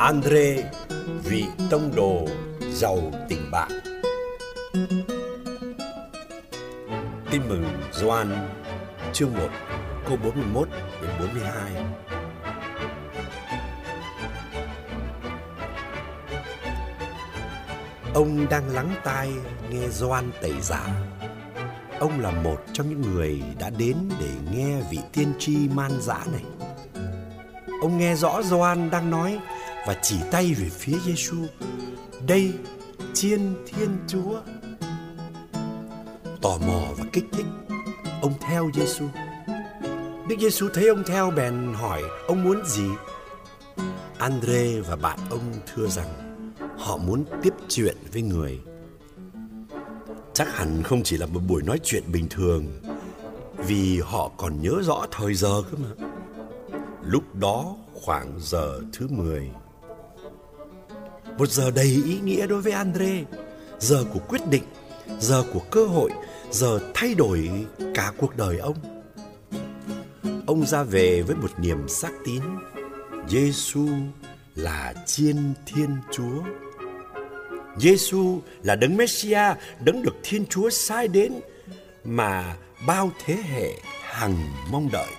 Andre, vị tông đồ giàu tình bạn. Tin mừng Gioan chương 1 câu 41 đến 42. Ông đang lắng tai nghe Gioan tẩy giả. Ông là một trong những người đã đến để nghe vị tiên tri man dã này. Ông nghe rõ Gioan đang nói và chỉ tay về phía Giêsu. Đây, Chiên Thiên Chúa. Tò mò và kích thích, ông theo Giêsu. Đức Giêsu thấy ông theo bèn hỏi ông muốn gì. Andre và bạn ông thưa rằng họ muốn tiếp chuyện với người. Chắc hẳn không chỉ là một buổi nói chuyện bình thường, vì họ còn nhớ rõ thời giờ cơ mà. Lúc đó khoảng giờ thứ 10. Một giờ đầy ý nghĩa đối với Andre. Giờ của quyết định, giờ của cơ hội, giờ thay đổi cả cuộc đời ông. Ông ra về với một niềm xác tín. Giêsu là Chiên Thiên Chúa. Giêsu là đấng Messia, đấng được Thiên Chúa sai đến mà bao thế hệ hằng mong đợi.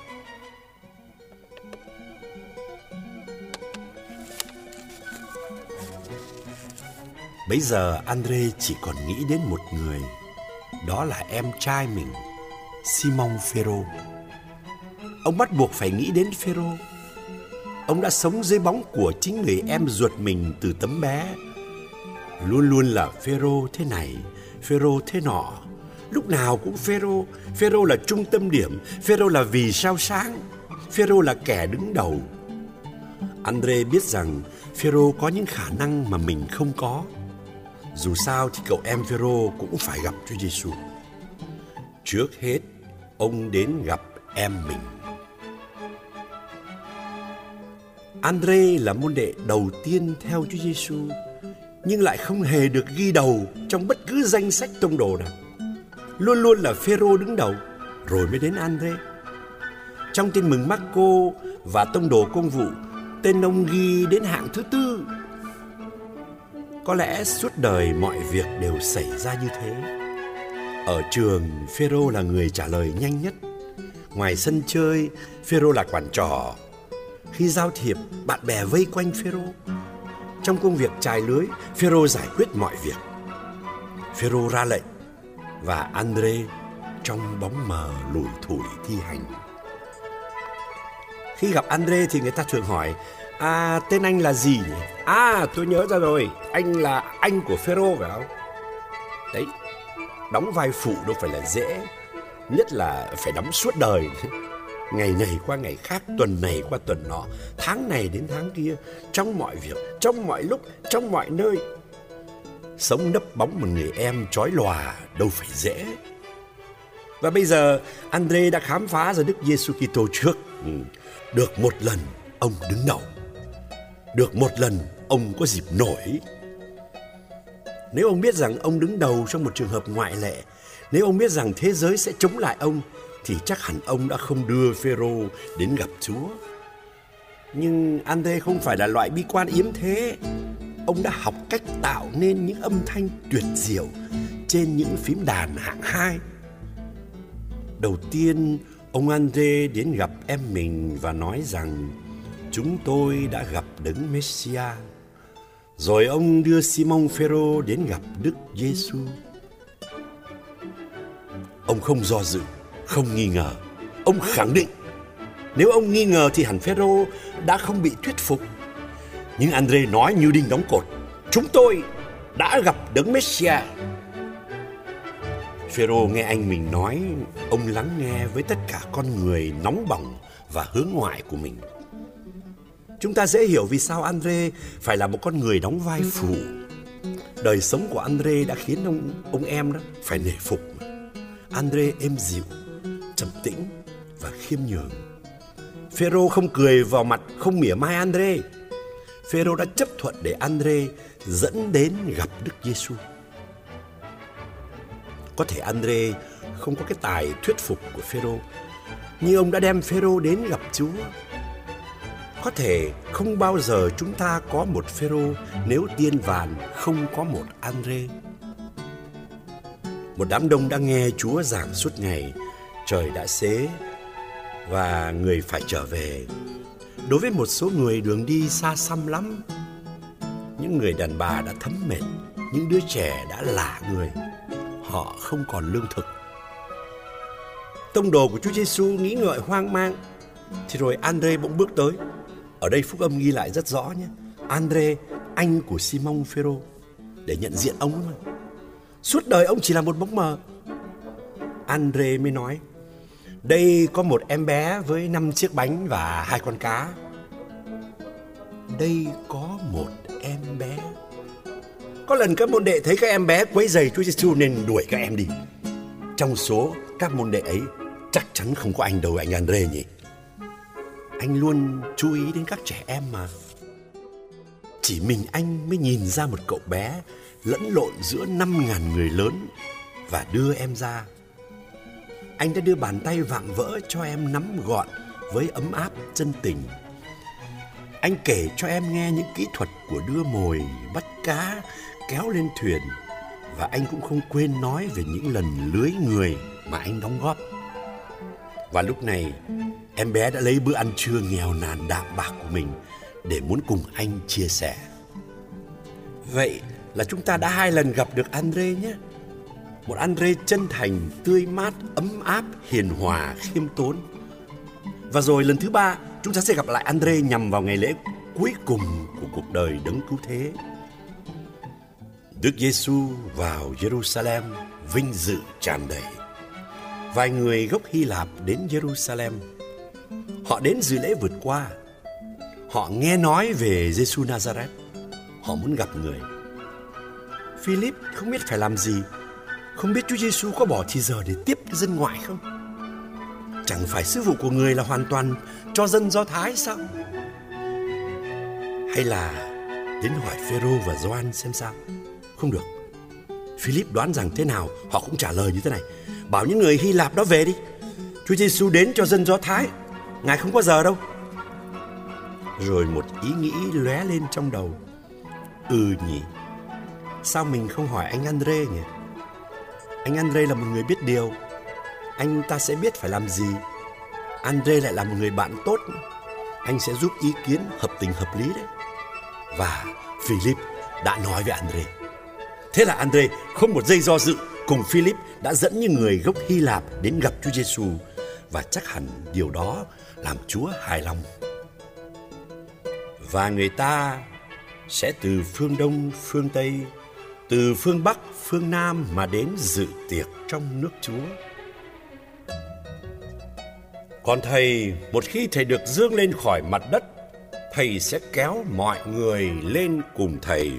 Bấy giờ Andre chỉ còn nghĩ đến một người, đó là em trai mình, Simon Phêrô. Ông bắt buộc phải nghĩ đến Phêrô. Ông đã sống dưới bóng của chính người em ruột mình từ tấm bé. Luôn luôn là Phêrô thế này, Phêrô thế nọ. Lúc nào cũng Phêrô. Phêrô là trung tâm điểm, Phêrô là vì sao sáng, Phêrô là kẻ đứng đầu. Andre biết rằng Phêrô có những khả năng mà mình không có. Dù sao thì cậu em Phêrô cũng phải gặp Chúa Giêsu. Trước hết, ông đến gặp em mình. Andre là môn đệ đầu tiên theo Chúa Giêsu, nhưng lại không hề được ghi đầu trong bất cứ danh sách tông đồ nào. Luôn luôn là Phêrô đứng đầu, rồi mới đến Andre. Trong tin mừng Marco và tông đồ công vụ, tên ông ghi đến hạng thứ 4. Có lẽ suốt đời mọi việc đều xảy ra như thế. Ở trường, Phêrô là người trả lời nhanh nhất. Ngoài sân chơi, Phêrô là quản trò. Khi giao thiệp, bạn bè vây quanh Phêrô. Trong công việc chài lưới, Phêrô giải quyết mọi việc. Phêrô ra lệnh và Andre trong bóng mờ lủi thủi thi hành. Khi gặp Andre thì người ta thường hỏi: tên anh là gì nhỉ? Tôi nhớ ra rồi, anh là anh của Phêrô phải không? Đấy, đóng vai phụ đâu phải là dễ, nhất là phải đóng suốt đời. Ngày này qua ngày khác, tuần này qua tuần nọ, tháng này đến tháng kia, trong mọi việc, trong mọi lúc, trong mọi nơi. Sống nấp bóng một người em chói lòa đâu phải dễ. Và bây giờ Andre đã khám phá ra Đức Giêsu Kitô trước. Được một lần ông đứng đầu, được một lần ông có dịp nổi. Nếu ông biết rằng ông đứng đầu trong một trường hợp ngoại lệ, nếu ông biết rằng thế giới sẽ chống lại ông, thì chắc hẳn ông đã không đưa Phêrô đến gặp Chúa. Nhưng Andre không phải là loại bi quan yếm thế. Ông đã học cách tạo nên những âm thanh tuyệt diệu trên những phím đàn hạng 2. Đầu tiên, ông Andre đến gặp em mình và nói rằng chúng tôi đã gặp đấng Messia. Rồi ông đưa Simon Phêrô đến gặp Đức Giêsu. Ông không do dự, không nghi ngờ. Ông khẳng định. Nếu ông nghi ngờ thì hẳn Phêrô đã không bị thuyết phục. Nhưng Andre nói như đinh đóng cột: chúng tôi đã gặp đấng Messia. Phêrô nghe anh mình nói, ông lắng nghe với tất cả con người nóng bỏng và hướng ngoại của mình. Chúng ta dễ hiểu vì sao Andre phải là một con người đóng vai phụ. Đời sống của Andre đã khiến ông em đó phải nể phục. Andre êm dịu, trầm tĩnh và khiêm nhường. Phêrô không cười vào mặt, không mỉa mai Andre. Phêrô đã chấp thuận để Andre dẫn đến gặp Đức Giêsu. Có thể Andre không có cái tài thuyết phục của Phêrô, nhưng ông đã đem Phêrô đến gặp Chúa. Có thể không bao giờ chúng ta có một Phêrô nếu tiên vàn không có một Andre. Một đám đông đã nghe Chúa giảng suốt ngày, trời đã xế và người phải trở về. Đối với một số người đường đi xa xăm lắm. Những người đàn bà đã thấm mệt, những đứa trẻ đã lả người, họ không còn lương thực. Tông đồ của Chúa Giêsu nghĩ ngợi hoang mang, thì rồi Andre bỗng bước tới. Ở đây phúc âm ghi lại rất rõ nhé. Andre, anh của Simon Phêrô, để nhận diện ông mà. Suốt đời ông chỉ là một bóng mờ. Andre mới nói: đây có một em bé với 5 chiếc bánh và 2 con cá. Đây có một em bé. Có lần các môn đệ thấy các em bé quấy rầy Chúa Giêsu nên đuổi các em đi. Trong số các môn đệ ấy chắc chắn không có anh đâu, anh Andre nhỉ. Anh luôn chú ý đến các trẻ em mà. Chỉ mình anh mới nhìn ra một cậu bé lẫn lộn giữa 5.000 người lớn và đưa em ra. Anh đã đưa bàn tay vạm vỡ cho em nắm gọn với ấm áp chân tình. Anh kể cho em nghe những kỹ thuật của đưa mồi, bắt cá, kéo lên thuyền. Và anh cũng không quên nói về những lần lưới người mà anh đóng góp. Và lúc này, em bé đã lấy bữa ăn trưa nghèo nàn đạm bạc của mình để muốn cùng anh chia sẻ. Vậy là chúng ta đã 2 lần gặp được Andre nhé. Một Andre chân thành, tươi mát, ấm áp, hiền hòa, khiêm tốn. Và rồi lần thứ 3, chúng ta sẽ gặp lại Andre nhằm vào ngày lễ cuối cùng của cuộc đời Đấng Cứu Thế. Đức Giêsu vào Jerusalem vinh dự tràn đầy. Vài người gốc Hy Lạp đến Jerusalem. Họ đến dự lễ vượt qua. Họ nghe nói về Giêsu Nazareth. Họ muốn gặp người. Philip không biết phải làm gì. Không biết Chúa Giêsu có bỏ thì giờ để tiếp cái dân ngoại không? Chẳng phải sứ vụ của người là hoàn toàn cho dân Do Thái sao? Hay là đến hỏi Phêrô và Gioan xem sao? Không được. Philip đoán rằng thế nào họ cũng trả lời như thế này: bảo những người Hy Lạp đó về đi. Chúa Giêsu đến cho dân Do Thái, Ngài không có giờ đâu. Rồi một ý nghĩ lóe lên trong đầu: nhỉ, sao mình không hỏi anh Andre nhỉ? Anh Andre là một người biết điều, anh ta sẽ biết phải làm gì. Andre lại là một người bạn tốt, anh sẽ giúp ý kiến hợp tình hợp lý đấy. Và Philip đã nói với Andre. Thế là Andre không một giây do dự, cùng Philip đã dẫn những người gốc Hy Lạp đến gặp Chúa Giêsu, và chắc hẳn điều đó làm Chúa hài lòng. Và người ta sẽ từ phương Đông, phương Tây, từ phương Bắc, phương Nam mà đến dự tiệc trong nước Chúa. Còn Thầy, một khi Thầy được dương lên khỏi mặt đất, Thầy sẽ kéo mọi người lên cùng Thầy.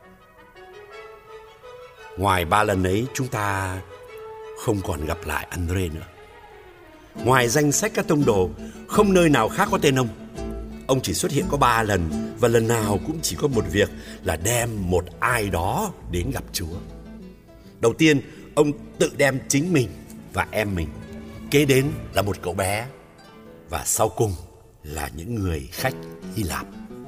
Ngoài 3 lần ấy, chúng ta không còn gặp lại Andre nữa. Ngoài danh sách các tông đồ, không nơi nào khác có tên ông. Ông chỉ xuất hiện có 3 lần, và lần nào cũng chỉ có một việc là đem một ai đó đến gặp Chúa. Đầu tiên, ông tự đem chính mình và em mình. Kế đến là một cậu bé. Và sau cùng là những người khách Hy Lạp.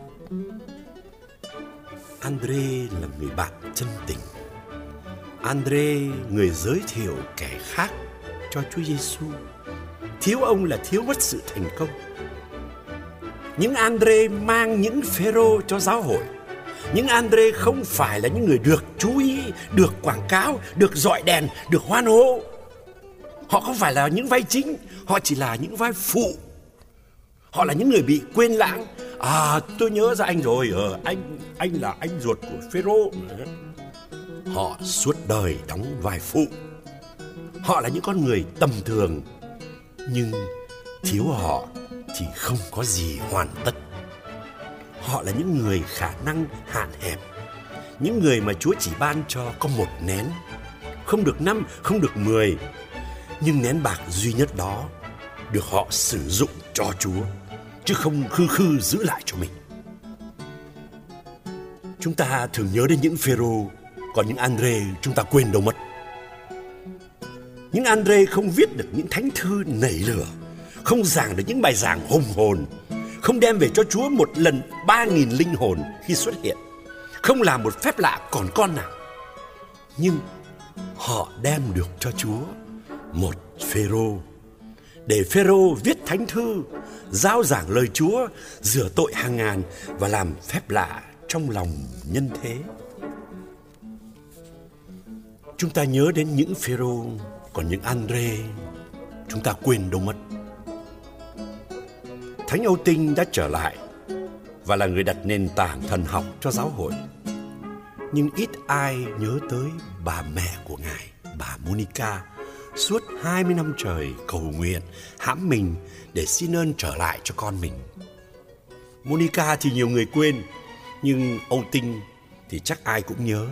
Andre là người bạn chân tình. Andre, người giới thiệu kẻ khác cho Chúa Giêsu. Thiếu ông là thiếu mất sự thành công. Những Andre mang những Phêrô cho giáo hội. Những Andre không phải là những người được chú ý, được quảng cáo, được dọi đèn, được hoan hô. Họ không phải là những vai chính, họ chỉ là những vai phụ. Họ là những người bị quên lãng. Tôi nhớ ra anh rồi, anh là anh ruột của Phêrô. Họ suốt đời đóng vai phụ. Họ là những con người tầm thường, nhưng thiếu họ thì không có gì hoàn tất. Họ là những người khả năng hạn hẹp, những người mà Chúa chỉ ban cho có một nén, không được 5, không được 10, nhưng nén bạc duy nhất đó được họ sử dụng cho Chúa, chứ không khư khư giữ lại cho mình. Chúng ta thường nhớ đến những Phêrô, còn những Andre chúng ta quên đâu mất. Những Andre không viết được những thánh thư nảy lửa, không giảng được những bài giảng hùng hồn, không đem về cho Chúa một lần 3.000 linh hồn khi xuất hiện, không làm một phép lạ còn con nào. Nhưng họ đem được cho Chúa một Phêrô, để Phêrô viết thánh thư, rao giảng lời Chúa, rửa tội hàng ngàn và làm phép lạ trong lòng nhân thế. Chúng ta nhớ đến những Phêrô, còn những Andre chúng ta quên đâu mất. Thánh Âu Tinh đã trở lại và là người đặt nền tảng thần học cho giáo hội. Nhưng ít ai nhớ tới bà mẹ của Ngài, bà Monica, suốt 20 năm trời cầu nguyện, hãm mình để xin ơn trở lại cho con mình. Monica thì nhiều người quên, nhưng Âu Tinh thì chắc ai cũng nhớ.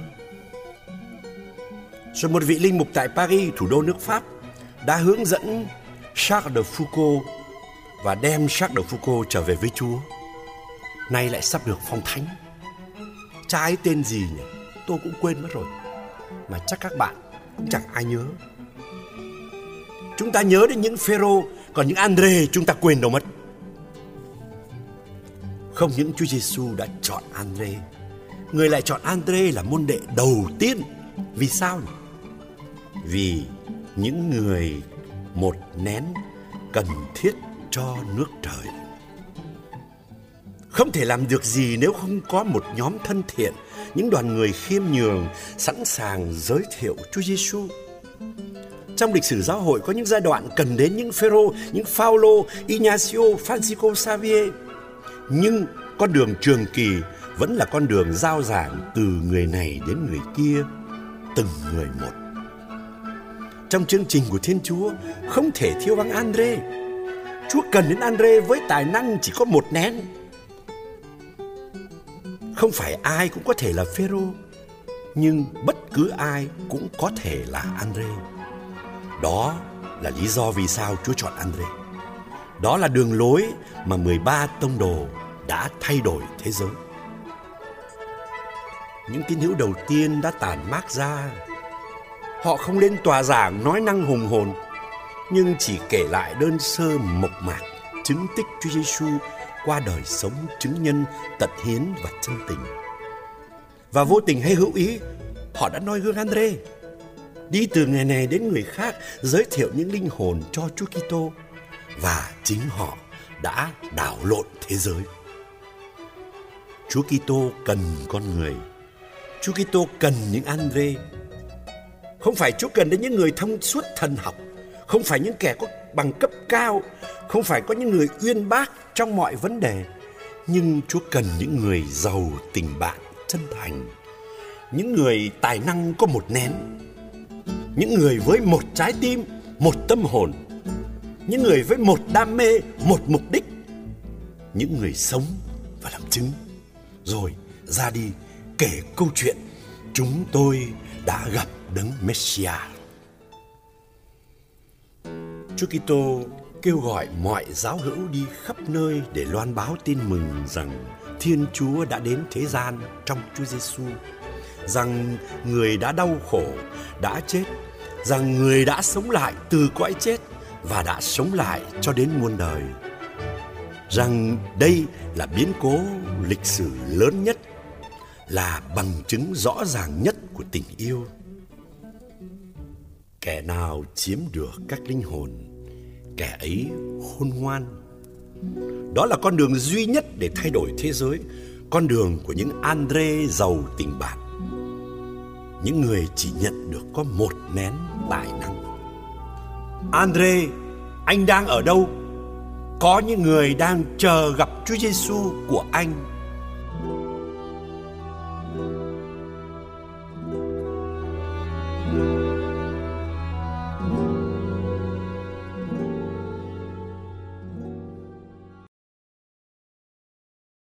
Rồi một vị linh mục tại Paris, thủ đô nước Pháp, đã hướng dẫn Charles de Foucauld và đem Charles de Foucauld trở về với Chúa. Nay lại sắp được phong thánh. Cha ấy tên gì nhỉ? Tôi cũng quên mất rồi. Mà chắc các bạn cũng chẳng ai nhớ. Chúng ta nhớ đến những Phêrô, còn những Andre chúng ta quên đâu mất. Không những Chúa Giêsu đã chọn Andre, người lại chọn Andre là môn đệ đầu tiên. Vì sao nhỉ? Vì những người một nén cần thiết cho nước trời. Không thể làm được gì nếu không có một nhóm thân thiện, những đoàn người khiêm nhường, sẵn sàng giới thiệu Chúa Giêsu. Trong lịch sử giáo hội có những giai đoạn cần đến những Phêrô, những Phaolô, Ignacio, Francisco Xavier. Nhưng con đường trường kỳ vẫn là con đường rao giảng từ người này đến người kia, từng người một. Trong chương trình của Thiên Chúa không thể thiếu vắng Andre. Chúa cần đến Andre với tài năng chỉ có một nén. Không phải ai cũng có thể là Phêrô, nhưng bất cứ ai cũng có thể là Andre. Đó là lý do vì sao Chúa chọn Andre. Đó là đường lối mà 13 tông đồ đã thay đổi thế giới. Những tín hữu đầu tiên đã tản mát ra. Họ không lên tòa giảng nói năng hùng hồn, nhưng chỉ kể lại đơn sơ mộc mạc chứng tích Chúa Giêsu qua đời sống chứng nhân tận hiến và chân tình. Và vô tình hay hữu ý, họ đã noi gương Andre, đi từ người này đến người khác, giới thiệu những linh hồn cho Chúa Kitô, và chính họ đã đảo lộn thế giới. Chúa Kitô cần con người. Chúa Kitô cần những Andre. Không phải Chúa cần đến những người thông suốt thần học, không phải những kẻ có bằng cấp cao, không phải có những người uyên bác trong mọi vấn đề, nhưng Chúa cần những người giàu tình bạn chân thành, những người tài năng có một nén, những người với một trái tim, một tâm hồn, những người với một đam mê, một mục đích, những người sống và làm chứng, rồi ra đi kể câu chuyện chúng tôi đã gặp Đấng Messia. Chúa Kitô kêu gọi mọi giáo hữu đi khắp nơi để loan báo tin mừng rằng Thiên Chúa đã đến thế gian trong Chúa Giêsu, rằng người đã đau khổ, đã chết, rằng người đã sống lại từ cõi chết và đã sống lại cho đến muôn đời, rằng đây là biến cố lịch sử lớn nhất, là bằng chứng rõ ràng nhất của tình yêu. Kẻ nào chiếm được các linh hồn, kẻ ấy khôn ngoan. Đó là con đường duy nhất để thay đổi thế giới, con đường của những Andre giàu tình bạn, những người chỉ nhận được có một nén tài năng. Andre, anh đang ở đâu? Có những người đang chờ gặp Chúa Giêsu của anh.